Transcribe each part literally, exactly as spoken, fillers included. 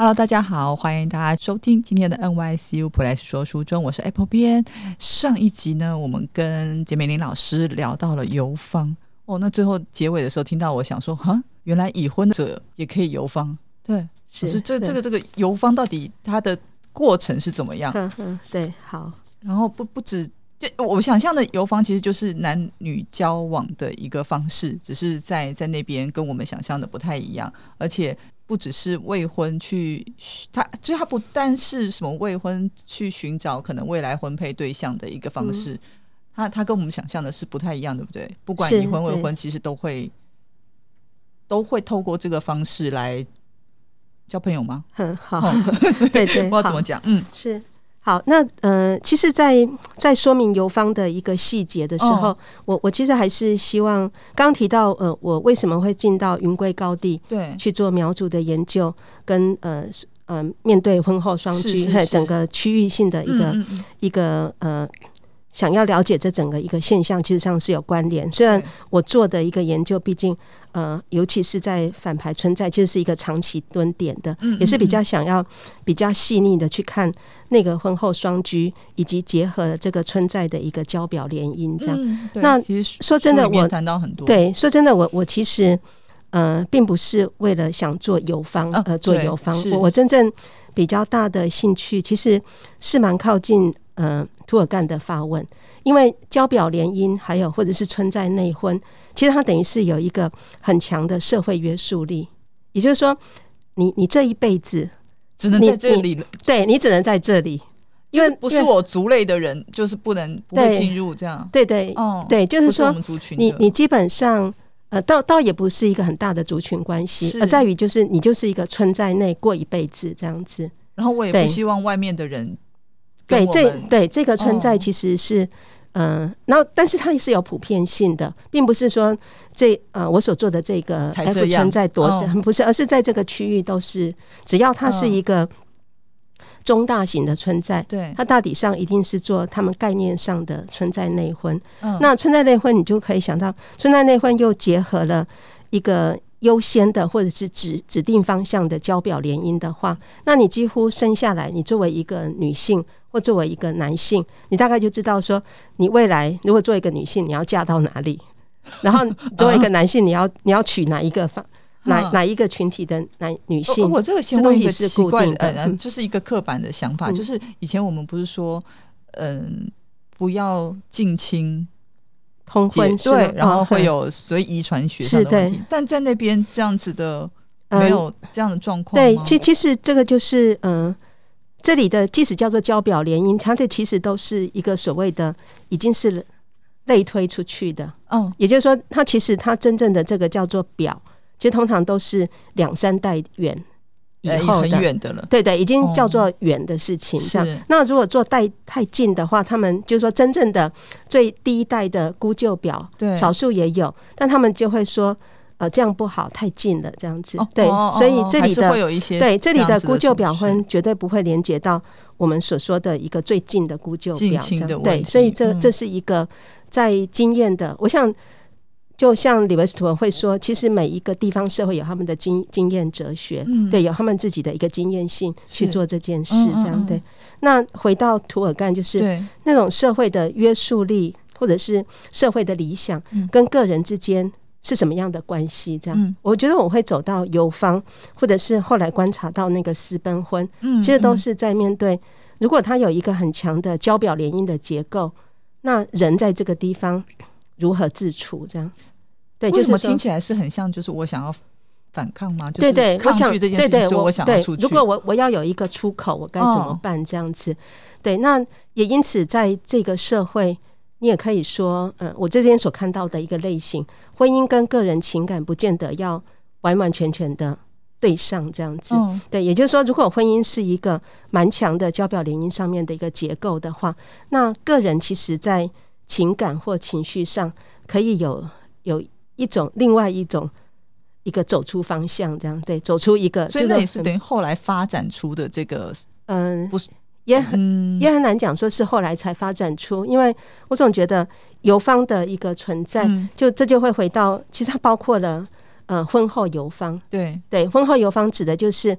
Hello， 大家好，欢迎大家收听今天的 N Y C U 普莱斯说书中，我是 Apple 编。上一集呢，我们跟简美玲老师聊到了游方哦，那最后结尾的时候听到我想说，哈，原来已婚者也可以游方，对，是是这这个这个游方到底它的过程是怎么样？ 嗯嗯，对，好， 然后不不止。就我想象的游方其实就是男女交往的一个方式，只是在在那边跟我们想象的不太一样，而且不只是未婚去，他就他不但是什么未婚去寻找可能未来婚配对象的一个方式，嗯、他他跟我们想象的是不太一样，对不对？不管已婚未婚，其实都会都会透过这个方式来交朋友吗？ 很好，对对， 不知道怎么讲，嗯， 是。好，那呃，其实在在说明游方的一个细节的时候，哦、我我其实还是希望，刚提到呃，我为什么会进到云贵高地对去做苗族的研究，跟呃呃面对婚后双居和整个区域性的一个嗯嗯一个呃。想要了解这整个一个现象，其实上是有关联。虽然我做的一个研究，毕竟呃，尤其是在反排村寨，其实是一个长期蹲点的，嗯嗯嗯也是比较想要比较细腻的去看那个婚后双居，以及结合了这个村寨的一个交表联姻这样。嗯、那说真的，我谈到很多， 对，说真的，我我其实呃，并不是为了想做游方而、呃、做游方，我我真正比较大的兴趣，其实是蛮靠近。呃，涂尔干的发问，因为交表联姻还有或者是村寨内婚，其实它等于是有一个很强的社会约束力，也就是说你你这一辈子只能在这里， 对，你只能在这里，因为不是我族类的人就是不能不会进入这样， 对对、哦、对，就是说你你基本上呃，倒倒也不是一个很大的族群关系，而在于就是你就是一个村寨内过一辈子这样子， 然后我也不希望外面的人。 对，这对这个村寨其实是，嗯、哦，然、呃、后但是它也是有普遍性的，并不是说这呃我所做的这个 F 村寨多、哦、不是，而是在这个区域都是，只要它是一个中大型的村寨，对、哦，它大体上一定是做他们概念上的村寨内婚。哦、那村寨内婚，你就可以想到，村寨内婚又结合了一个。优先的或者是 指, 指定方向的交表联姻的话，那你几乎生下来，你作为一个女性或作为一个男性，你大概就知道说，你未来如果作为一个女性，你要嫁到哪里，然后作为一个男性，你要你要娶哪一个方哪哪一个群体的男女性。 我这个先问一个奇怪的，呃，就是一个刻板的想法，嗯、就是以前我们不是说，嗯，不要近亲。 通婚对，然后会有所以遗传学上的问题，但在那边这样子的没有这样的状况、嗯。 对，其其实这个就是嗯、呃，这里的即使叫做交表联姻，它这其实都是一个所谓的已经是类推出去的，嗯，也就是说，它其实它真正的这个叫做表，其实通常都是两三代远。以后的很远的了， 对对，已经叫做远的事情。这样、哦，那如果做代太近的话，他们就是说真正的最第一代的姑舅表，对，少数也有，但他们就会说，呃，这样不好，太近了，这样子。哦、对、哦，所以这里的、 哦、会有一些对这里的姑舅表婚绝对不会连接到我们所说的一个最近的姑舅表，这样对，所以这、嗯、这是一个在经验的，我想。就像李维斯图尔会说，其实每一个地方社会有他们的经经验哲学、嗯，对，有他们自己的一个经验性去做这件事，这样、嗯、对。那回到涂尔干，就是那种社会的约束力，或者是社会的理想，跟个人之间是什么样的关系？这样、嗯，我觉得我会走到游方，或者是后来观察到那个私奔婚，嗯，其实都是在面对，如果他有一个很强的交表联姻的结构，那人在这个地方。如何自处这样对， 为什么听起来是很像就是我想要反抗吗？就是抗拒这件事情， 对对， 所以我想要出去。 如果我我要有一个出口，我该怎么办？这样子、哦、对，那也因此在这个社会你也可以说呃，我这边所看到的一个类型，婚姻跟个人情感不见得要完完全全的对上这样子、嗯、对，也就是说如果婚姻是一个蛮强的交表联姻上面的一个结构的话，那个人其实在情感或情绪上可以有有一种另外一种一个走出方向，这样对，走出一个， 所以那也是等于后来发展出的这个， 嗯，不是也很、嗯、也很难讲说是后来才发展出，因为我总觉得游方的一个存在，嗯、就这就会回到，其实它包括了呃婚后游方， 对对， 婚后游方指的就是。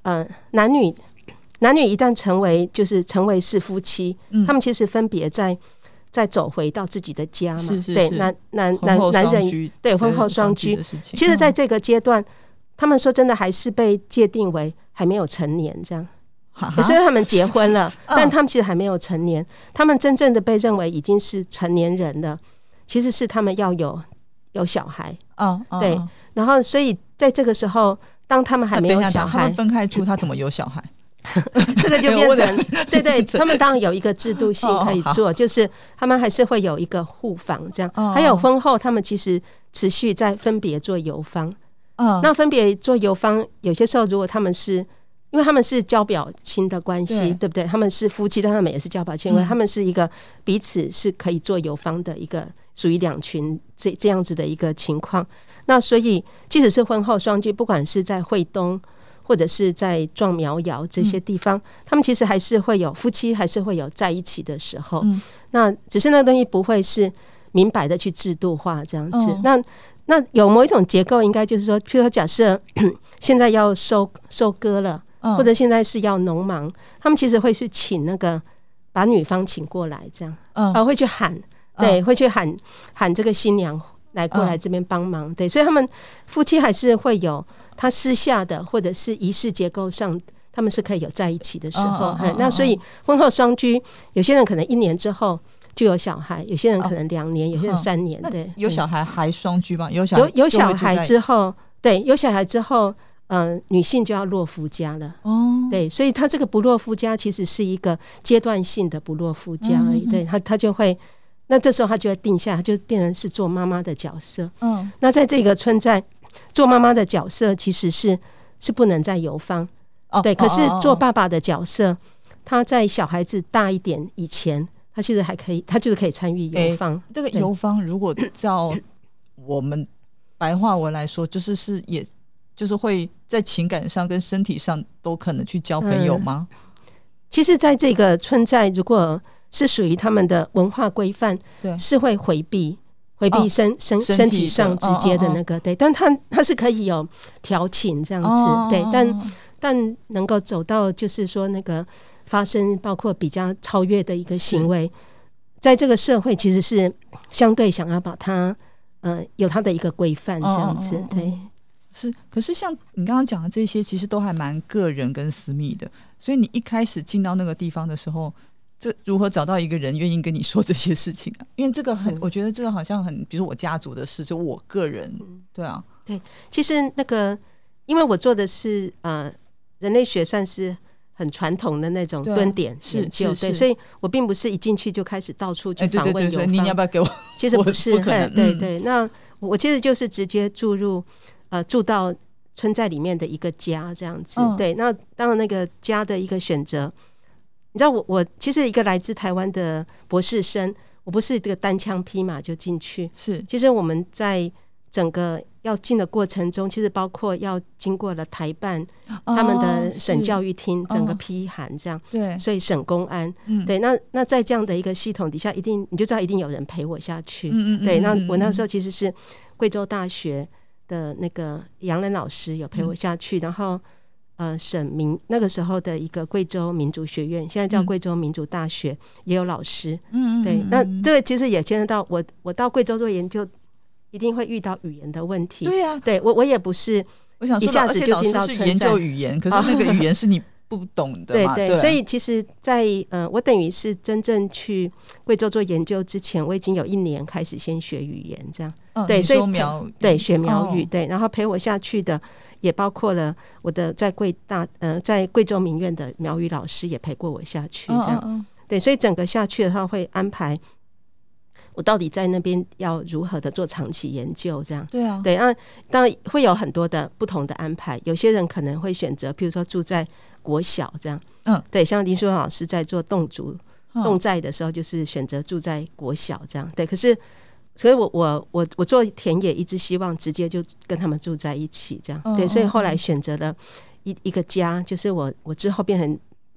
呃男女男女一旦成为就是成为是夫妻，嗯、他们其实分别在再走回到自己的家嘛， 是是是对，男男男男人对婚后双居，其实在这个阶段，他们说真的还是被界定为还没有成年这样。虽然他们结婚了，但他们其实还没有成年，他们真正的被认为已经是成年人了，其实是他们要有有小孩， 嗯， 对，然后所以在这个时候，当他们还没有小孩， 他们分开住，他怎么有小孩？ 这个就变成对对，他们当然有一个制度性可以做，就是他们还是会有一个互访这样，还有婚后他们其实持续在分别做游方，嗯，那分别做游方，有些时候如果他们是。因为他们是交表亲的关系， 对, 对不对？他们是夫妻，但他们也是交表亲，因为、嗯、他们是一个彼此是可以做游方的一个属于两群 这, 这样子的一个情况。那所以即使是婚后双居，不管是在惠东或者是在壮苗瑶这些地方、嗯、他们其实还是会有夫妻还是会有在一起的时候、嗯、那只是那个东西不会是明白的去制度化这样子、哦、那那有某一种结构应该就是说，譬如说假设现在要收收割了，或者现在是要农忙，他们其实会去请那个把女方请过来这样、嗯啊、会去喊，对、嗯、会去喊喊这个新娘来过来这边帮忙、嗯、对，所以他们夫妻还是会有他私下的或者是仪式结构上他们是可以有在一起的时候、嗯嗯嗯、那所以婚后双居有些人可能一年之后就有小孩，有些人可能两年、哦、有些人三年、嗯、对， 有小孩还双居吗？有小孩有有小孩之后，对，有小孩之后呃，女性就要落夫家了、哦、对，所以她这个不落夫家其实是一个阶段性的不落夫家而已、嗯、对，她她就会那这时候她就会定下，她就变成是做妈妈的角色。嗯，那在这个村寨做妈妈的角色其实是是不能再游方、哦、对，可是做爸爸的角色，他在小孩子大一点以前他其实还可以，他就是可以参与游方、欸、 这个游方如果照我们白话文来说就是是也就是会在情感上跟身体上都可能去交朋友吗、嗯、 其实在这个村寨如果是属于他们的文化规范，对，是会回避回避身、哦、身, 身体上直接的那个、哦哦哦、对，但他他是可以有调情这样子、哦、对，但但能够走到就是说那个发生包括比较超越的一个行为，在这个社会其实是相对想要把它呃有它的一个规范这样子、哦、对， 是。可是像你刚刚讲的这些其实都还蛮个人跟私密的，所以你一开始进到那个地方的时候，这如何找到一个人愿意跟你说这些事情啊？因为这个很、嗯、我觉得这个好像很比如说我家族的事，就我个人、嗯、对啊， 对，其实那个因为我做的是呃人类学算是很传统的那种蹲点研究， 对, 对，所以我并不是一进去就开始到处去访问游方、欸、对对对， 你要不要给我？ 其实不是， 不可能， 对对。那我其实就是直接住入呃住到村寨里面的一个家这样子、嗯、对。那当然那个家的一个选择，你知道我我其实一个来自台湾的博士生，我不是这个单枪匹马就进去， 是其实我们在整个要进的过程中，其实包括要经过了台办、哦、他们的省教育厅整个批函这样、哦、对，所以省公安、嗯、对，那那在这样的一个系统底下，一定你就知道一定有人陪我下去，嗯嗯嗯，对，那我那时候其实是贵州大学的那个杨仁老师有陪我下去、嗯、然后呃省民那个时候的一个贵州民族学院，现在叫贵州民族大学、嗯、也有老师，嗯嗯，对，那这个其实也牵涉到我我到贵州做研究一定会遇到语言的问题， 对啊， 对，我我也不是一下子就进到村寨， 而且老师是研究语言，可是那个语言是你不懂的嘛， 对 对, 对，所以其实在呃，我等于是真正去贵州做研究之前，我已经有一年开始先学语言，这样，嗯、对，所以苗对学苗语、哦，对，然后陪我下去的也包括了我的在贵大呃在贵州民院的苗语老师也陪过我下去，这样，哦哦哦对，所以整个下去的话会安排。我到底在那边要如何的做长期研究这样， 对啊， 对，那当然会有很多的不同的安排，有些人可能会选择譬如说住在国小这样，嗯，对，像林淑芳老师在做侗族侗寨的时候就是选择住在国小这样，对，可是所以我我我我做田野一直希望直接就跟他们住在一起这样，对，所以后来选择了一一个家，就是我我之后变成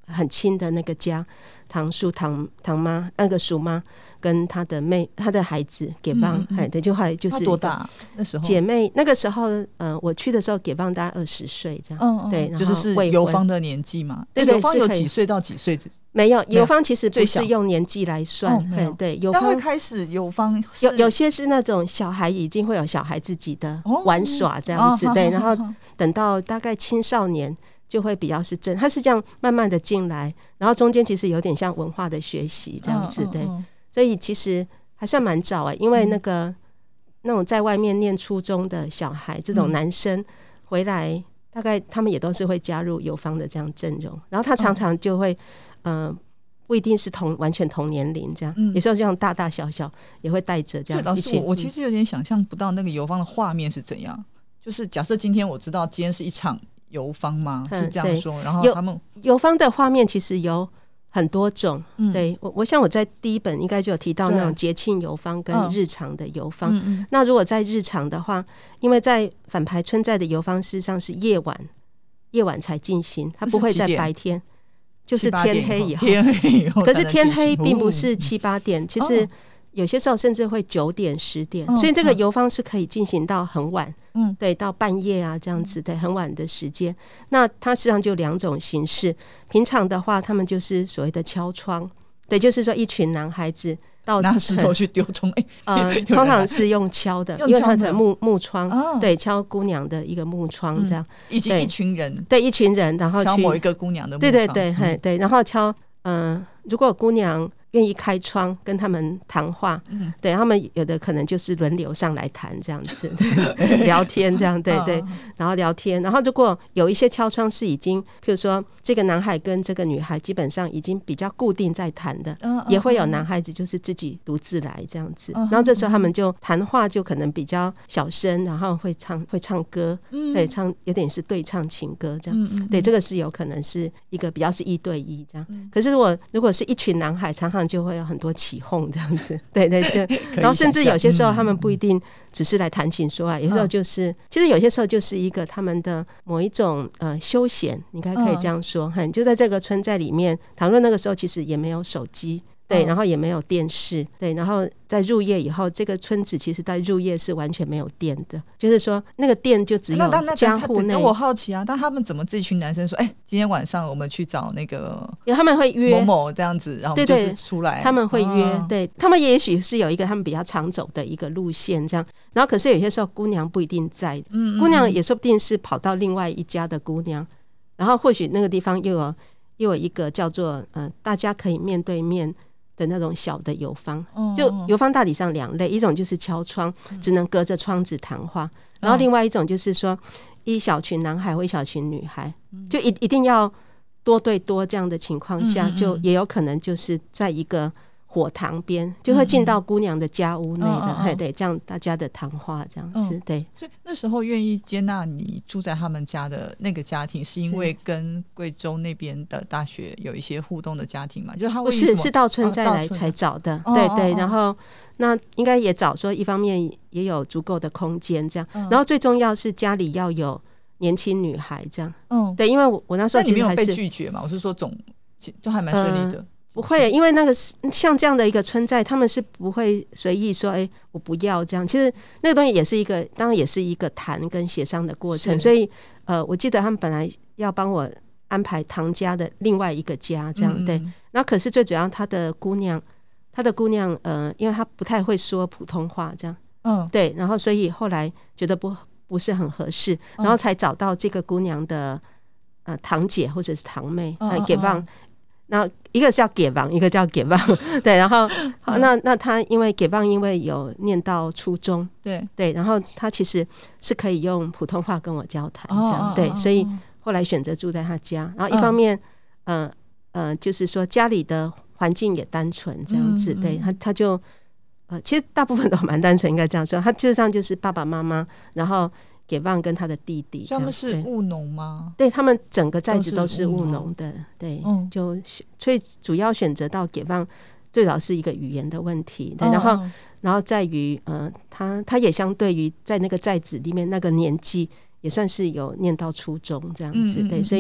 很亲的那个家，堂叔堂堂妈那个叔妈跟他的妹他的孩子给棒，哎、嗯嗯，对，就后来就是他多大那时候？ 姐妹那个时候，呃，我去的时候给棒大概二十岁这样， 嗯嗯， 对， 就是是游方的年纪嘛。 对对， 游方有几岁到几岁？ 没有，游方其实不是用年纪来算，哦、对，游方会开始游方有有些是那种小孩已经会有小孩自己的玩耍这样子，哦、对，然后等到大概青少年。就会比较是正，他是这样慢慢的进来，然后中间其实有点像文化的学习这样子，对，所以其实还算蛮早啊，因为那个、嗯、那种在外面念初中的小孩，这种男生回来，大概他们也都是会加入友方的这样阵容，然后他常常就会，嗯、呃，不一定是同完全同年龄这样，嗯、有时候这样大大小小也会带着这样一起。 我我其实有点想象不到那个友方的画面是怎样，就是假设今天我知道今天是一场。游方吗？是这样说，嗯、然后他们游方的画面其实有很多种，嗯、对我，我想我在第一本应该就有提到那种节庆游方跟日常的游方。嗯、那如果在日常的话，因为在反排村寨的游方事实上是夜晚，夜晚才进行，它不会在白天，就是天黑以后。 天黑以后， 可是天黑并不是七八点，其实。有些时候甚至会九点十点、哦、所以这个游方是可以进行到很晚，嗯，对，到半夜啊这样子，对，很晚的时间。那它实际上就两种形式，平常的话他们就是所谓的敲窗，对，就是说一群男孩子到拿石头去丢窗、欸呃、通常是用敲的，因为它的木木窗、哦、对，敲姑娘的一个木窗这样， 以及一群人， 对，一群人然后去敲某一个姑娘的木窗， 对对对、嗯、对，然后敲嗯、呃，如果姑娘愿意开窗跟他们谈话，嗯，对，他们有的可能就是轮流上来谈这样子聊天这样，对对，然后聊天，然后如果有一些敲窗是已经譬如说这个男孩跟这个女孩基本上已经比较固定在谈的、嗯、也会有男孩子就是自己独自来这样子、嗯、然后这时候他们就谈话就可能比较小声，然后会唱会唱歌，嗯，对，唱有点是对唱情歌这样，嗯嗯，对，这个是有可能是一个比较是一对一这样、嗯、可是如果如果是一群男孩常常就会有很多起哄这样子，对对对，然后甚至有些时候他们不一定只是来谈情说爱，有时候就是、嗯、其实有些时候就是一个他们的某一种呃休闲，应该可以这样说、嗯、就在这个村寨里面，倘若那个时候其实也没有手机，对，然后也没有电视，对，然后在入夜以后，这个村子其实在入夜是完全没有电的，就是说那个电就只有家户内。 我好奇啊，但他们怎么这群男生说，哎、欸，今天晚上我们去找那个， 因为他们会约某某这样子，然后就是出来， 对对，他们会约，哦、对他们也许是有一个他们比较常走的一个路线这样，然后可是有些时候姑娘不一定在，嗯嗯嗯，姑娘也说不定是跑到另外一家的姑娘，然后或许那个地方又有又有一个叫做呃大家可以面对面的那种小的游方，就游方大体上两类，一种就是敲窗，只能隔着窗子谈话，然后另外一种就是说一小群男孩或一小群女孩，就一一定要多对多这样的情况下，就也有可能就是在一个火塘边，就会进到姑娘的家屋内的，嗯、对，这样大家的谈话这样子，嗯、对。 所以那时候愿意接纳你住在他们家的那个家庭，是因为跟贵州那边的大学有一些互动的家庭嘛？就是他不是是到村寨来才找的，哦、对对。然后那应该也找说，一方面也有足够的空间这样，嗯、然后最重要是家里要有年轻女孩这样，嗯，对，因为我我那时候其实还是你没有被拒绝嘛，我是说总就还蛮顺利的。呃不会，因为那个像这样的一个村寨，他们是不会随意说，哎、欸，我不要这样。其实那个东西也是一个，当然也是一个谈跟协商的过程。所以，呃，我记得他们本来要帮我安排堂家的另外一个家，这样、嗯、对。然后，可是最主要，他的姑娘，他的姑娘，呃，因为她不太会说普通话，这样，嗯，对。然后，所以后来觉得不不是很合适，然后才找到这个姑娘的呃堂姐或者是堂妹，呃，给放。然后一个是叫给王，一个叫给王，对，然后好，那那他因为给王因为有念到初中， 对对，然后他其实是可以用普通话跟我交谈这样，哦、对，所以后来选择住在他家，然后一方面，嗯、呃呃，就是说家里的环境也单纯这样子，嗯、对他他就呃，其实大部分都蛮单纯，应该这样说，他基本上就是爸爸妈妈，然后。给旺跟他的弟弟， 他们是务农吗？ 对，他们整个寨子都是务农的，对，嗯、就所以主要选择到给旺，最早是一个语言的问题，对，然后、哦、然后在于呃，他他也相对于在那个寨子里面那个年纪，也算是有念到初中这样子，嗯、对，所以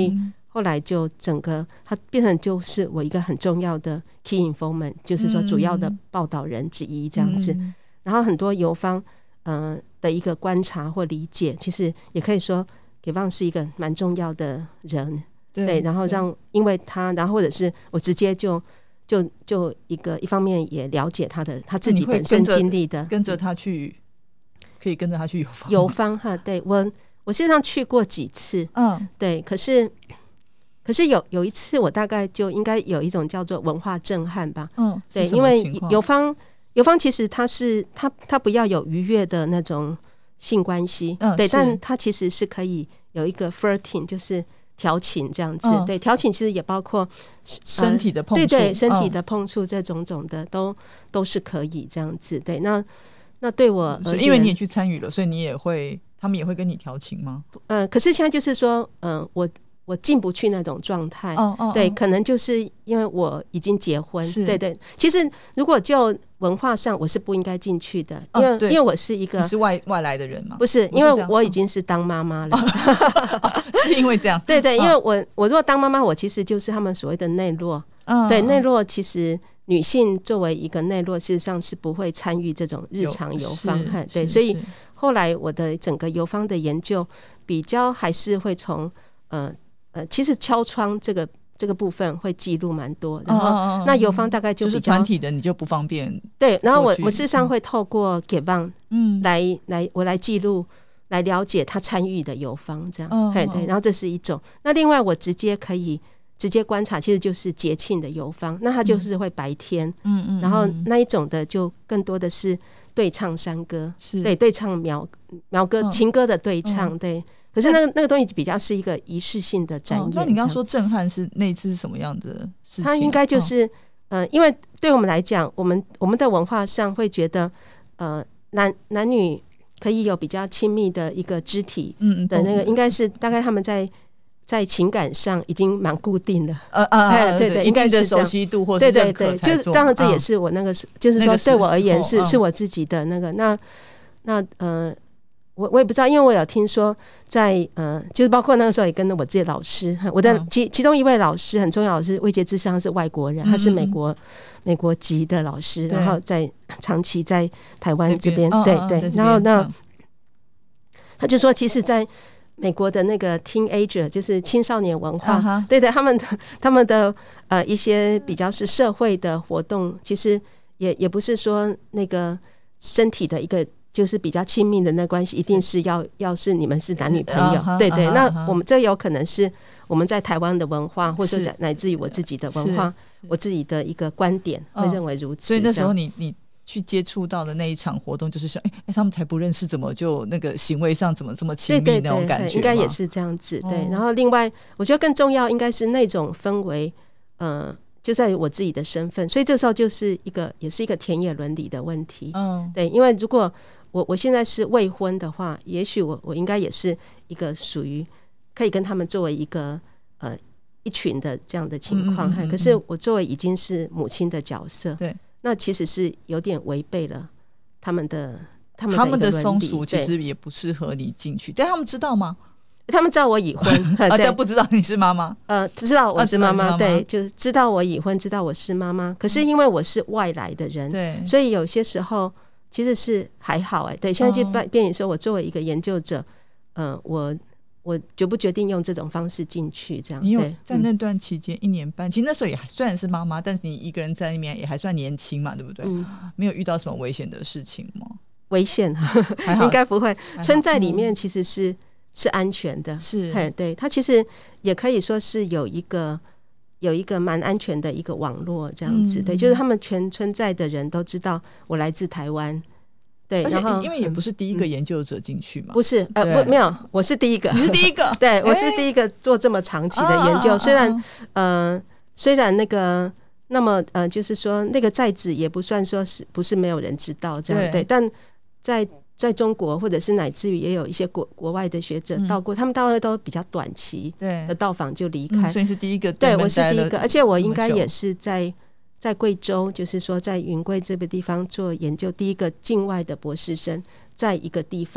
后来就整个它变成就是我一个很重要的 key informant， 就是说主要的报道人之一这样子。嗯、然后很多游方呃的一个观察或理解，其实也可以说给方是一个蛮重要的人， 对, 对，然后让因为他，然后或者是我直接就就就一个一方面也了解他的他自己本身经历的， 跟着他去，可以跟着他去游方游方哈。对，我我事实上去过几次，嗯，对，可是。可是有有一次，我大概就应该有一种叫做文化震撼吧。嗯，对，因为游方游方其实他是他他不要有愉悦的那种性关系，嗯，对，但他其实是可以有一个 flirting， 就是调情这样子。嗯、对，调情其实也包括、呃、 身体的碰触， 对对，身体的碰触这种种的、嗯、都都是可以这样子。对，那那对我而言， 因为你也去参与了，所以你也会，他们也会跟你调情吗？ 呃，可是现在就是说，嗯、呃，我。我进不去那种状态，哦哦哦对，可能就是因为我已经结婚，对对。其实如果就文化上，我是不应该进去的，因为、哦、因为我是一个你是外外来的人吗？ 不是，因为我已经是当妈妈了， 哦、是因为这样？ 对对，因为我我如果当妈妈，我其实就是他们所谓的内弱，嗯、对内弱，其实女性作为一个内弱，事实上是不会参与这种日常游方，对，所以后来我的整个游方的研究比较还是会从呃。呃，其实敲窗这个这个部分会记录蛮多，然后、哦、那游方大概就比较、 就是团体的，你就不方便。 对，然后我我事实上会透过给方嗯来来我来记录，来了解他参与的游方这样，哦、对对，然后这是一种。那另外我直接可以直接观察，其实就是节庆的游方，那他就是会白天，嗯嗯，然后那一种的就更多的是对唱山歌，是对对唱苗苗歌、嗯、情歌的对唱，嗯、对。可是那个那个东西比较是一个仪式性的展演。哦、 那你刚刚说震撼是那一次是什么样的事情？ 它应该就是、哦、呃，因为对我们来讲，我们我们的文化上会觉得，呃，男男女可以有比较亲密的一个肢体的那个，应该是大概他们在在情感上已经蛮固定的。呃呃， 呃对 对, 对，应该是熟悉度或是认可才做。 对对对，就是当然这也是我那个，嗯、就是说对我而言是、那个、是我自己的那个那那呃。我我也不知道，因为我有听说在呃，就是包括那个时候也跟我自己的老师，我的其其中一位老师很重要的是魏杰之上是外国人，他是美国、嗯、美国籍的老师，然后在长期在台湾这边，对 对, 对，然后那、嗯、他就说，其实在美国的那个 teenager 就是青少年文化，uh-huh. 对对，他们的他们的呃一些比较是社会的活动，其实也也不是说那个身体的一个。就是比较亲密的那关系，一定是要要是你们是男女朋友， uh-huh, 对对。Uh-huh, 那我们这有可能是我们在台湾的文化，或者乃至于我自己的文化，我自己的一个观点会认为如此。 所以那时候你你去接触到的那一场活动，就是说，哎、欸，他们才不认识，怎么就那个行为上怎么这么亲密那种感觉？对对对， 应该也是这样子。对，然后另外我觉得更重要应该是那种氛围，呃。就在于我自己的身份，所以这时候就是一个也是一个田野伦理的问题。嗯，对，因为如果我我现在是未婚的话，也许我我应该也是一个属于可以跟他们作为一个呃一群的这样的情况。嗯嗯嗯嗯，可是我作为已经是母亲的角色，对，那其实是有点违背了他们的他们的, 他们的风俗，其实也不适合你进去。但他们知道吗？ 他们知道我已婚， 啊，但不知道你是妈妈。 呃，知道我是妈妈，对，就是知道我已婚，知道我是妈妈。可是因为我是外来的人，对、嗯，所以有些时候其实是还好哎、欸。对，现在就变成说我作为一个研究者，呃，我我决不决定用这种方式进去？这样， 你有在那段期间、嗯、一年半，其实那时候也虽然是妈妈，但是你一个人在那边也还算年轻嘛，对不对？嗯，没有遇到什么危险的事情吗？ 危险应该不会。村在里面其实是。是安全的，是，对，它其实也可以说是有一个有一个蛮安全的一个网络这样子，嗯、对，就是他们全村在的人都知道我来自台湾，对，然后因为也不是第一个研究者进去嘛， 嗯、不是，呃，不，没有，我是第一个， 你是第一个， 对，我是第一个做这么长期的研究，欸、虽然、啊、呃，虽然那个那么呃，就是说那个在职也不算说是不是没有人知道这样， 对, 对，但在。在中国或者是乃至于也有一些国国外的学者到过、嗯、他们到的都比较短期的到访就离开、 嗯、所以是第一个， 对，我是第一个，而且我应该也是在在贵州，就是说在云贵这个地方做研究，第一个境外的博士生在一个地方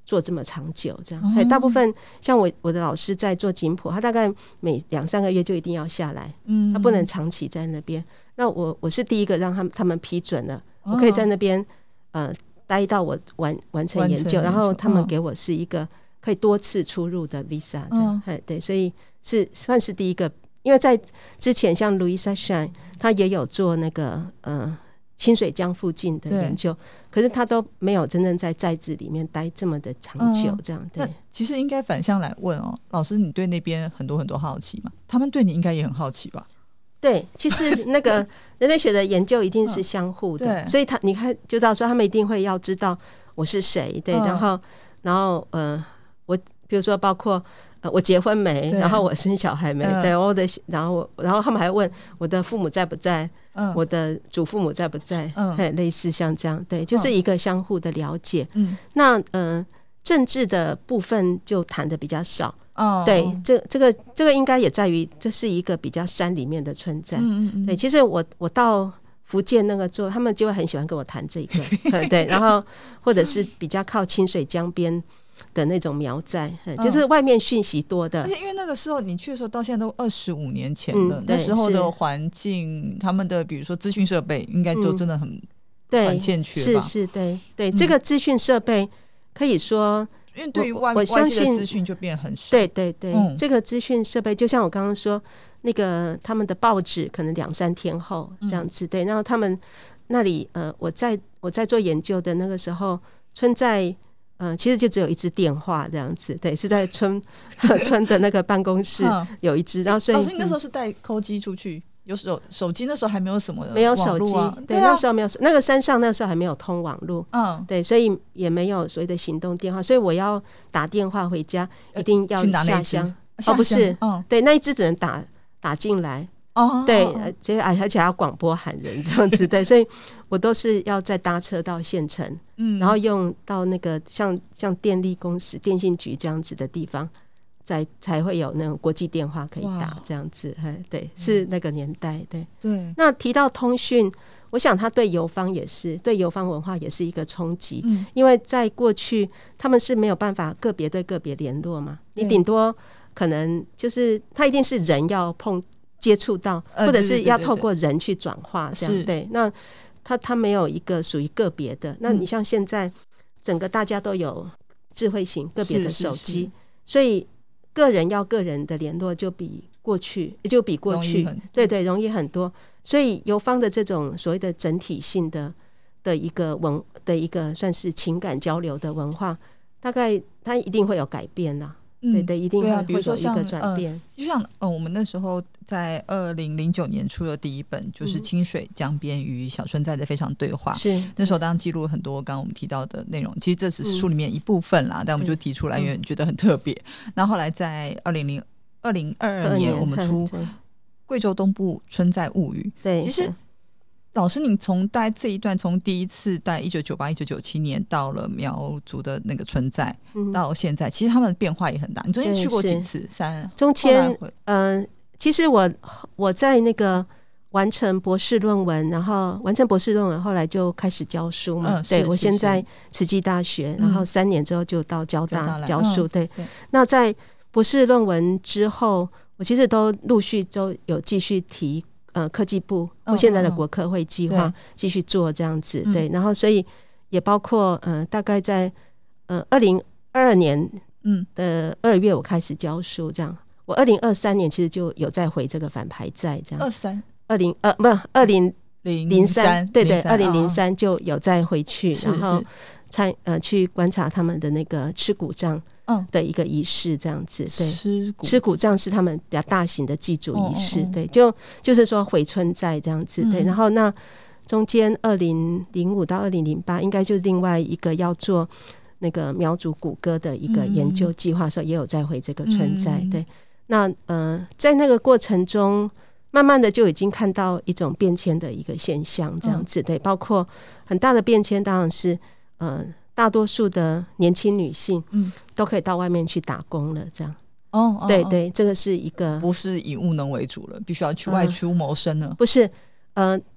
做这么长久这样。哦、大部分像我我的老师在做景谱，他大概每两三个月就一定要下来，嗯，他不能长期在那边。那我我是第一个让他们他们批准了，哦、我可以在那边呃待到我完完成研究，然后他们给我是一个可以多次出入的 visa 这样。哦、对，所以是算是第一个。因为在之前像 Louisa Shine 他也有做那个呃清水江附近的研究，可是他都没有真正在寨子里面待这么的长久这样。嗯、对， 其实应该反向来问哦，老师你对那边很多很多好奇嘛，他们对你应该也很好奇吧？ 对，其实那个人类学的研究一定是相互的，嗯、所以他你看就知道说他们一定会要知道我是谁，对，嗯、然后然后呃我比如说包括呃我结婚没，然后我生小孩没，嗯、对，我的然后我然后他们还问我的父母在不在，嗯、我的祖父母在不在，嗯、类似像这样，对，就是一个相互的了解。嗯，那呃政治的部分就谈的比较少。哦，对，这这个这个应该也在于这是一个比较山里面的村寨。嗯嗯，对，其实我我到福建那个做，他们就会很喜欢跟我谈这个，对，然后或者是比较靠清水江边的那种苗寨，嗯、就是外面讯息多的。 而且因为那个时候你去的时候，到现在都二十五年前了，嗯、那时候的环境，他们的比如说资讯设备，应该就真的很、嗯、很欠缺吧？ 是是，对对，嗯、这个资讯设备可以说。 因为对于外外界的资讯就变很少， 对对对，嗯、这个资讯设备就像我刚刚说，那个他们的报纸可能两三天后这样子，嗯、对，然后他们那里呃，我在我在做研究的那个时候，村在呃其实就只有一支电话这样子，对，是在村村的那个办公室有一支，然后所以老师你那时候是带扣机出去？有手手机那时候还没有什么、啊、 没有手机，对，对啊、那时候没有，那个山上那时候还没有通网路，嗯，对，所以也没有所谓的行动电话，所以我要打电话回家一定要下乡，哦不是，嗯、对，那一支只能打打进来，哦，对，而且而且要广播喊人这样子，对，所以我都是要再搭车到县城，嗯，然后用到那个像像电力公司、电信局这样子的地方。才才会有那种国际电话可以打这样子，对，是那个年代，对对。那提到通讯，我想他对游方也是，对游方文化也是一个冲击，嗯、因为在过去他们是没有办法个别对个别联络嘛，你顶多可能就是他一定是人要碰接触到，或者是要透过人去转化这样，对, 对, 对, 对。那他他没有一个属于个别的，那你像现在整个大家都有智慧型个别的手机，所以。个人要个人的联络就比过去就比过去对对容易很多，所以游方的这种所谓的整体性的的一个文的一个算是情感交流的文化，大概它一定会有改变啦、嗯、对对，一定会、啊、会有一个转变、呃、 就像、呃、我们那时候在二零零九年出的第一本就是清水江边与小村寨的非常对话，是那时候当然记录了很多刚刚我们提到的内容，其实这只是书里面一部分啦、嗯、但我们就提出来因为觉得很特别。那后来在二零二二年我们出贵州东部村寨物语，对，其实老师你从大概这一段从第一次在一九九八一九九七年到了苗族的那个村寨、嗯、到现在其实他们的变化也很大，你中间去过几次？三中间嗯、呃，其实我我在那个完成博士论文，然后完成博士论文后来就开始教书嘛、嗯、对，我现在慈济大学、嗯、然后三年之后就到交大教书、嗯、对, 对。那在博士论文之后我其实都陆续都有继续提呃，科技部或现在的国科会计划继续做这样子、嗯、对，然后所以也包括呃，大概在呃二零二二年的二月我开始教书这样，我二零二三年其实就有再回这个反排寨这样， 二三二零呃不二零零三对对二零零三就有再回去，然后参呃去观察他们的那个吃骨葬的一个仪式这样子，对，吃 骨, 吃骨葬是他们比较大型的祭祖仪式，哦哦哦对，就就是说回村寨这样子，对，然后那中间二零零五到二零零八应该就是另外一个要做那个苗族古歌的一个研究计划的时候也有再回这个村寨、嗯、对，那呃在那个过程中慢慢的就已经看到一种变迁的一个现象这样子、嗯、对，包括很大的变迁当然是呃大多数的年轻女性都可以到外面去打工了这样、哦哦、对对，这个是一个不是以务农为主了，必须要去外出谋生了、呃、 不是呃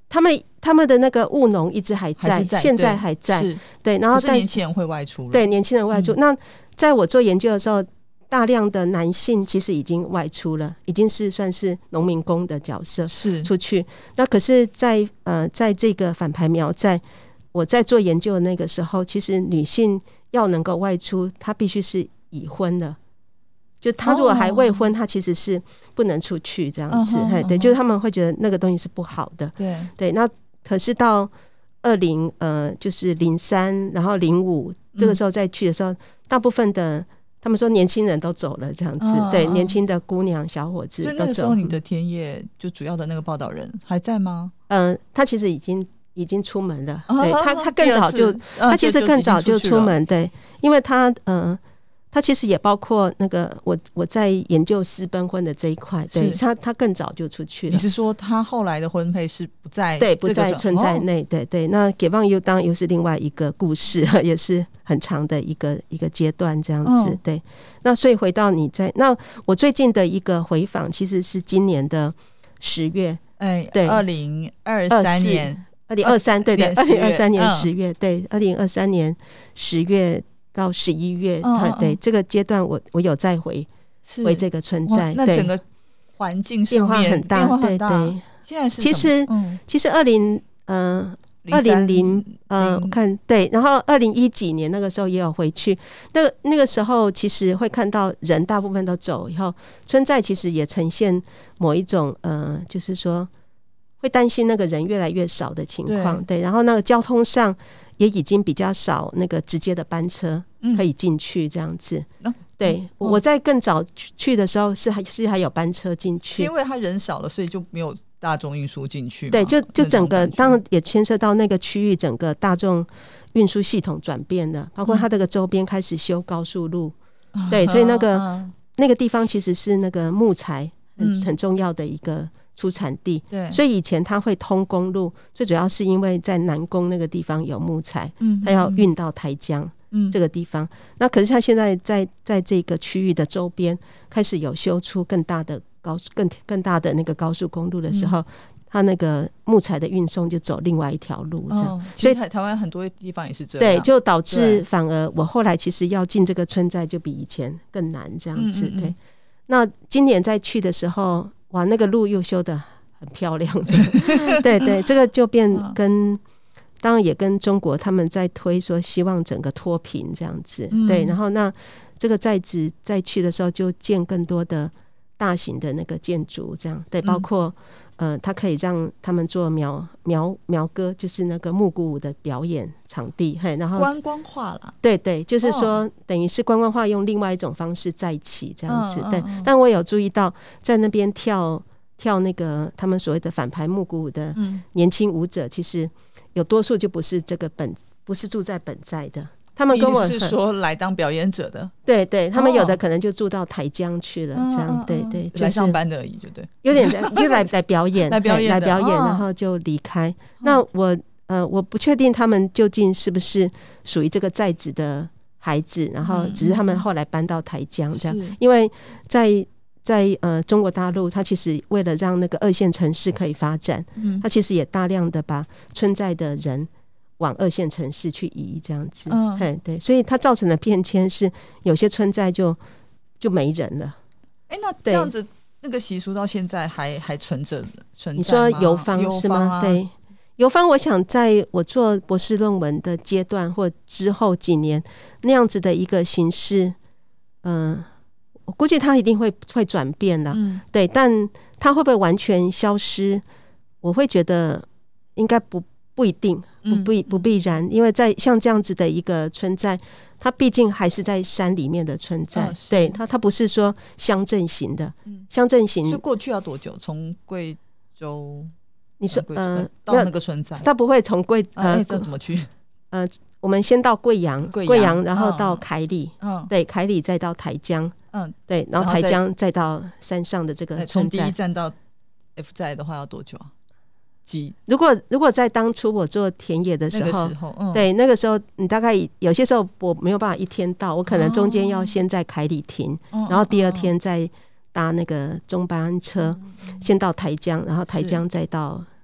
他们他们的那个务农一直还在， 还在现在还在，对，然后但年轻人会外出了， 对，年轻人外出。嗯、那在我做研究的时候，大量的男性其实已经外出了，已经是算是农民工的角色是出去。那可是在，在呃，在这个反排苗寨，我在做研究的那个时候，其实女性要能够外出，她必须是已婚的。就她如果还未婚，她、哦、其实是不能出去这样子。嗯、对，就是他们会觉得那个东西是不好的。对对，那可是到二零呃，就是零三，然后零五这个时候再去的时候，嗯、大部分的。他们说年轻人都走了这样子，哦、对，年轻的姑娘小伙子都走了。 所以那个时候你的田野就主要的那个报道人还在吗？ 嗯、呃，他其实已经已经出门了，哦、对他他更早就、哦、他其实更早就出门，对，因为他嗯。呃他其实也包括那个我我在研究私奔婚的这一块，对他他更早就出去了。 你是说他后来的婚配是不在对不在村寨内？哦、对对，那给望又当又是另外一个故事，也是很长的一个一个阶段这样子。哦、对，那所以回到你在那我最近的一个回访，其实是今年的十月， 哎，对，二零二三年， 二零二三对的，二零二三年十月，对，二零二三年十月。到十一月，嗯、对、嗯、这个阶段我，我我有再回回这个村寨， 那整个环境变化很大，对对。 现在是其实、嗯、其实二零呃二零零呃我看对，然后二零一几年那个时候也有回去，那个那个时候其实会看到人大部分都走以后，村寨其实也呈现某一种呃，就是说会担心那个人越来越少的情况， 对, 对，然后那个交通上。也已经比较少那个直接的班车可以进去这样子，嗯、对、嗯、我在更早去的时候是还是还有班车进去， 是因为他人少了，所以就没有大众运输进去。 对，就就整个当然也牵涉到那个区域整个大众运输系统转变了，包括它这个周边开始修高速路，嗯、对，所以那个、嗯、那个地方其实是那个木材很、嗯、很重要的一个。出产地，对，所以以前他会通公路，最主要是因为在南宫那个地方有木材，嗯，他要运到台江，嗯，这个地方。那可是他现在在在这个区域的周边开始有修出更大的高更更大的那个高速公路的时候，嗯、他那个木材的运送就走另外一条路，这样。哦、 所以台台湾很多地方也是这样， 对，就导致反而我后来其实要进这个村寨就比以前更难，这样子。嗯嗯嗯对，那今年再去的时候。哇，那个路又修得很漂亮对对，这个就变跟当然也跟中国他们在推说希望整个脱贫这样子、嗯、对，然后那这个寨子再去的时候就建更多的大型的那个建筑这样，对，包括、嗯、呃，它可以让他们做苗苗苗歌，就是那个木鼓舞的表演场地，嘿，然后观光化了， 对对，就是说、哦、等于是观光化用另外一种方式再起这样子，嗯、对、嗯。但我有注意到在那边跳跳那个他们所谓的反排木鼓舞的年轻舞者、嗯，其实有多数就不是这个本不是住在本寨的。他们跟我是说来当表演者的， 对对，他们有的可能就住到台江去了，哦、这样对对、就是， 来上班的而已，就对， 有点就来来表演， 来表演， 来表演，然后就离开。哦、那我呃，我不确定他们究竟是不是属于这个在职的孩子，然后只是他们后来搬到台江这样，嗯、因为在在呃中国大陆，它其实为了让那个二线城市可以发展，嗯，它其实也大量的把村寨的人往二线城市去移这样子，嗯，对，所以它造成的变迁是有些村寨就就没人了。 哎、欸，那这样子那个习俗到现在还还存着存在吗？ 你说游方是吗？啊、对，游方我想在我做博士论文的阶段或之后几年那样子的一个形式，嗯、呃，我估计它一定会会转变啦，嗯，对，但它会不会完全消失？我会觉得应该不。不一定，不必不必然，因为在像这样子的一个村寨，它毕竟还是在山里面的村寨，哦、对它它不是说乡镇型的，嗯、乡镇型。 是过去要多久？从贵州， 你说呃到那个村寨， 它不会从贵呃、 欸、这怎么去？ 呃，我们先到贵阳，贵阳，阳然后到凯里，嗯，对，凯里再到台江，嗯，对，然后台江再到山上的这个村寨。 从第一站到 F 寨的话要多久啊？ 如果如果在当初我做田野的时候，那个时候嗯、对那个时候你大概有些时候我没有办法一天到，我可能中间要先在凯里停，哦、然后第二天再搭那个中班车、嗯、先到台江，然后台江再到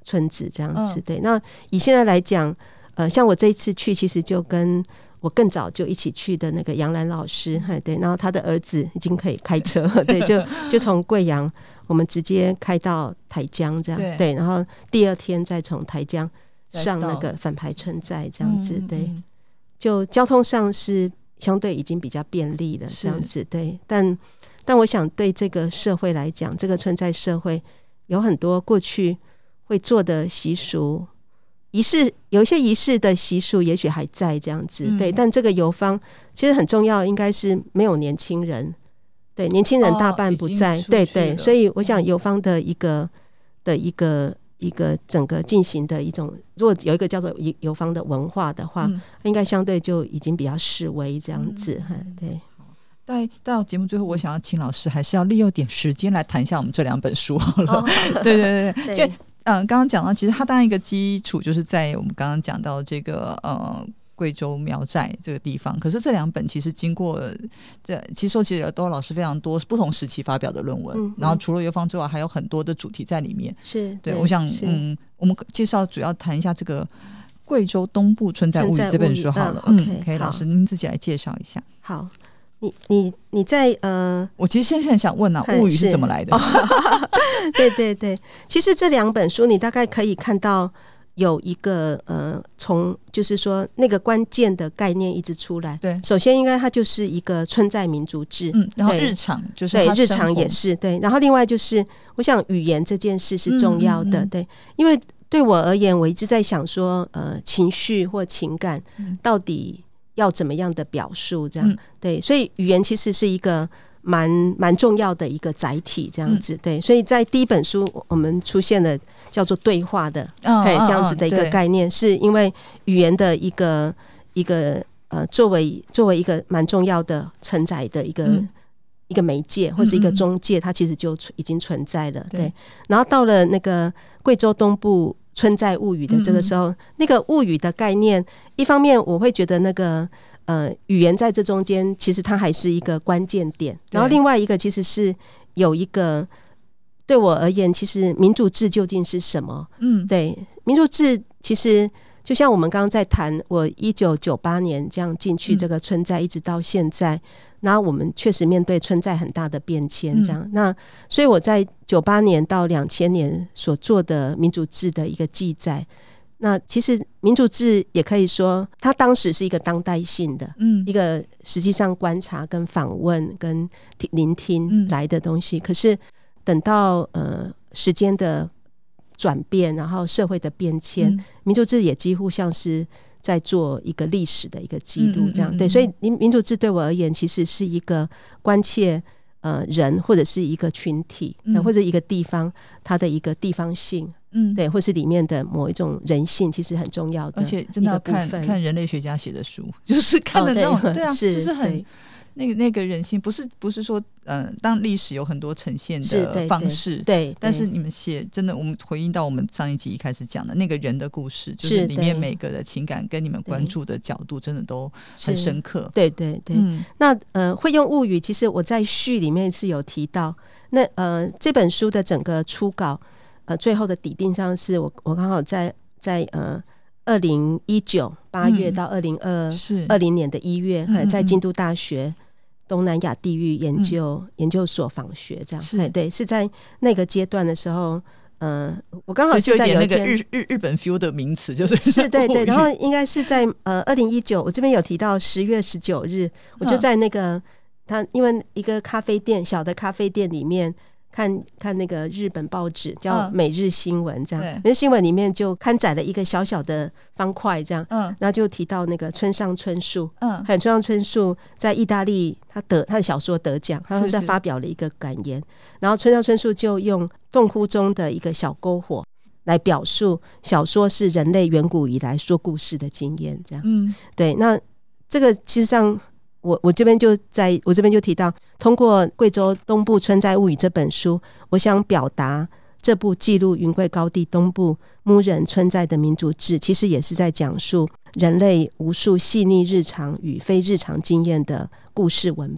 村子这样子。嗯、对，那以现在来讲，呃，像我这一次去，其实就跟我更早就一起去的那个杨澜老师，对，然后他的儿子已经可以开车，对，就就从贵阳我们直接开到台江这样， 对, 对，然后第二天再从台江上那个反排村寨这样子，嗯、对，就交通上是相对已经比较便利了这样子，对，但但我想对这个社会来讲，这个村寨社会有很多过去会做的习俗仪式，有一些仪式的习俗也许还在这样子，嗯、对，但这个游方其实很重要，应该是没有年轻人，对，年轻人大半不在，哦、对对，所以我想游方的一个的一个一个整个进行的一种，如果有一个叫做游方的文化的话，嗯、应该相对就已经比较式微这样子，嗯、对。 在到节目最后，我想要请老师还是要利用点时间来谈一下我们这两本书好了。哦、对对对对，就嗯，刚刚讲到，其实它当然一个基础就是在我们刚刚讲到这个呃贵州苗寨这个地方。可是这两本其实经过这其实收集了都老师非常多不同时期发表的论文，嗯、然后除了游方之外，还有很多的主题在里面。 是， 对，对我想嗯，我们介绍主要谈一下这个贵州东部村寨物语这本书好了。嗯，嗯 okay, 可以，老师您自己来介绍一下。 好。你你你在呃， 我其实现在很想问啊，物语是怎么来的？ 对对对，其实这两本书你大概可以看到有一个呃，从就是说那个关键的概念一直出来。对，首先应该它就是一个村寨民族志， 嗯，然后日常就是对日常也是对，然后另外就是我想语言这件事是重要的，嗯嗯嗯对，因为对我而言，我一直在想说，呃，情绪或情感到底要怎么样的表述这样，嗯、对，所以语言其实是一个蛮蛮重要的一个载体这样子，嗯、对，所以在第一本书我们出现了叫做对话的，哦、这样子的一个概念，哦、是因为语言的一个一个呃作为作为一个蛮重要的承载的一个、嗯、一个媒介或是一个中介，嗯、它其实就已经存在了，对，对，然后到了那个贵州东部村寨物语的这个时候，嗯、那个物语的概念，一方面我会觉得那个呃语言在这中间其实它还是一个关键点，然后另外一个其实是有一个对我而言，其实民主制究竟是什么？嗯，对，民主制其实就像我们刚刚在谈，我一九九八年这样进去这个村寨，嗯、一直到现在。那我们确实面对村寨很大的变迁，这样，嗯、那所以我在九八年到两千年所做的民主志的一个记载，那其实民主志也可以说，它当时是一个当代性的，嗯、一个实际上观察、跟访问、跟聆听来的东西。嗯、可是等到呃时间的转变，然后社会的变迁，嗯、民主志也几乎像是在做一个历史的一个记录，这样，嗯嗯嗯对，所以民主制对我而言，其实是一个关切呃人或者是一个群体，嗯、或者一个地方它的一个地方性，嗯，对，或是里面的某一种人性，其实很重要的， 而且真的要看看人类学家写的书，就是看的那种，哦、对, 对啊，是就是很。那个那个人性不是不是说，呃，当历史有很多呈现的方式，对，对，但是你们写真的，我们回应到我们上一集一开始讲的那个人的故事，就是里面每个的情感跟你们关注的角度，真的都很深刻。 对对对，嗯、那呃，会用物语，其实我在序里面是有提到，那呃，这本书的整个初稿，呃，最后的底定上是我我刚好在在呃。二零一九八月到二零二零年的一月，嗯、在京都大学东南亚地域研究、嗯、研究所访学，这样是对，是在那个阶段的时候，呃，我刚好是在有一天那个日日日本 feel 的名词，就是是对对，然后应该是在呃二零一九，我这边有提到十月十九日，我就在那个他因为一个咖啡店小的咖啡店里面。看看那个日本报纸叫每日新闻，这样，嗯、每日新闻里面就刊载了一个小小的方块，这样，嗯、然后就提到那个村上春树，嗯，还有村上春树在意大利他得他的小说得奖，他在发表了一个感言，是是然后村上春树就用洞窟中的一个小篝火来表述小说是人类远古以来说故事的经验，这样，嗯，对，那这个其实上。我我这边就在我这边就提到，通过《贵州东部村寨物语》这本书，我想表达这部记录云贵高地东部牧人村寨的民族志，其实也是在讲述人类无数细腻日常与非日常经验的故事文本。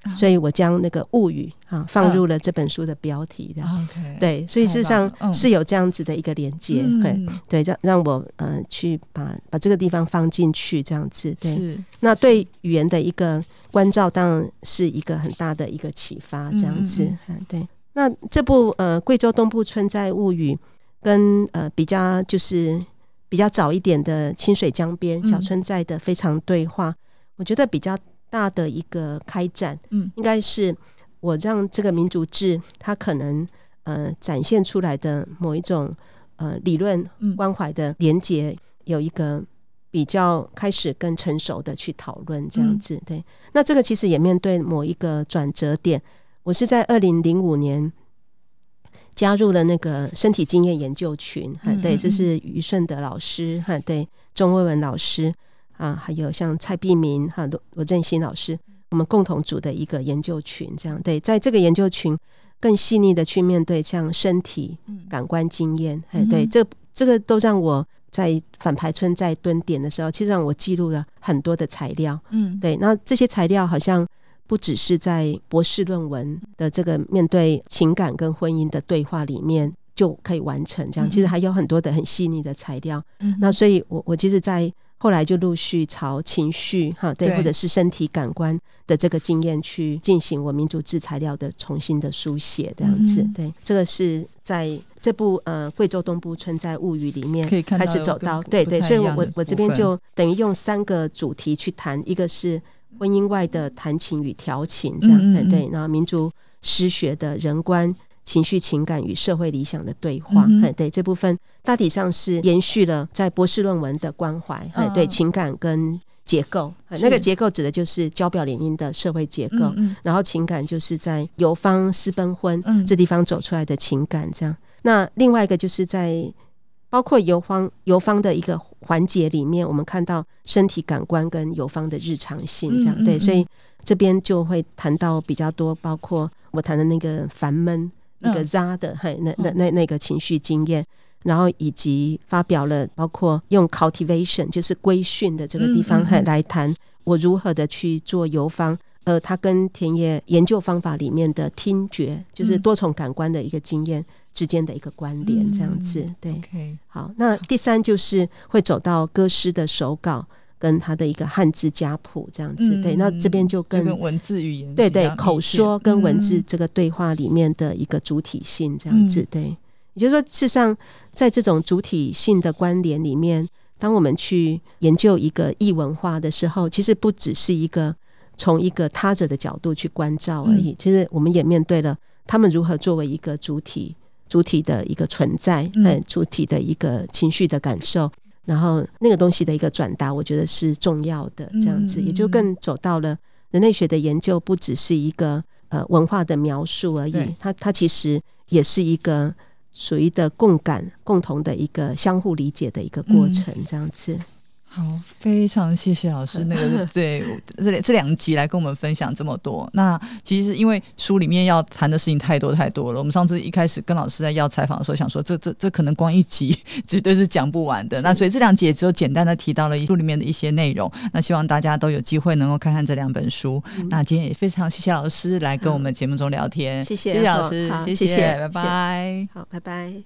啊、所以我将那个物语、啊、放入了这本书的标题的、 啊、 对，所以事实上是有这样子的一个连接、嗯、对, 对让, 让我、呃、去 把, 把这个地方放进去这样子。对，是那对语言的一个关照当然是一个很大的一个启发这样子、嗯嗯、对。那这部呃贵州东部村寨物语跟呃比较就是比较早一点的清水江边小村寨的非常对话、嗯、我觉得比较大的一个开展、嗯、应该是我让这个民族志它可能呃展现出来的某一种呃理论关怀的连结、嗯、有一个比较开始更成熟的去讨论这样子、嗯、对。那这个其实也面对某一个转折点，我是在二零零五年加入了那个身体经验研究群、嗯、对，这是于顺德老师，对，钟卫文老师啊，还有像蔡碧明哈、罗振兴老师，我们共同组的一个研究群这样。对，在这个研究群更细腻的去面对像身体、感官经验、嗯、对，这这个都让我在反排村在蹲点的时候，其实让我记录了很多的材料。嗯，对，那这些材料好像不只是在博士论文的这个面对情感跟婚姻的对话里面就可以完成这样，其实还有很多的很细腻的材料、嗯、那所以我我其实在后来就陆续朝情绪哈 对, 对或者是身体感官的这个经验去进行我民族志材料的重新的书写这样子、嗯、对，这个是在这部呃贵州东部村寨物语里面开始走到，对对，所以我我这边就等于用三个主题去谈，一个是婚姻外的弹琴与调情这样，嗯嗯嗯对，然后民族诗学的人观、情绪、情感与社会理想的对话、嗯、对，这部分大体上是延续了在博士论文的关怀、嗯、对，情感跟结构，那个结构指的就是交表联姻的社会结构、嗯嗯、然后情感就是在游方私奔婚、嗯、这地方走出来的情感这样。那另外一个就是在包括游方游方的一个环节里面，我们看到身体感官跟游方的日常性这样、嗯嗯嗯、对，所以这边就会谈到比较多，包括我谈的那个烦闷那个 Z 的、嗯、那, 那, 那, 那个情绪经验，然后以及发表了包括用 cultivation 就是规训的这个地方、嗯嗯嗯、来谈我如何的去做游方，呃，它跟田野研究方法里面的听觉就是多重感官的一个经验之间的一个关联这样子、嗯、对、okay. 好，那第三就是会走到歌诗的手稿跟他的一个汉字家谱这样子、嗯、对，那这边就跟, 就跟文字语言， 对对，口说跟文字这个对话里面的一个主体性这样子、嗯、对，也就是说事实上在这种主体性的关联里面，当我们去研究一个异文化的时候，其实不只是一个从一个他者的角度去关照而已、嗯、其实我们也面对了他们如何作为一个主体主体的一个存在、嗯、主体的一个情绪的感受，然后那个东西的一个转达我觉得是重要的这样子、嗯、也就更走到了人类学的研究不只是一个呃文化的描述而已，它它其实也是一个属于的共感共同的一个相互理解的一个过程这样子、嗯， 好，非常谢谢老师那个对这这两集来跟我们分享这么多。那其实因为书里面要谈的事情太多太多了，我们上次一开始跟老师在要采访的时候想说这这这可能光一集绝对是讲不完的，那所以这两集也只有简单的提到了书里面的一些内容，那希望大家都有机会能够看看这两本书、嗯、那今天也非常谢谢老师来跟我们节目中聊天，谢谢谢谢老师，谢谢， 谢谢， 拜拜， 好，拜拜。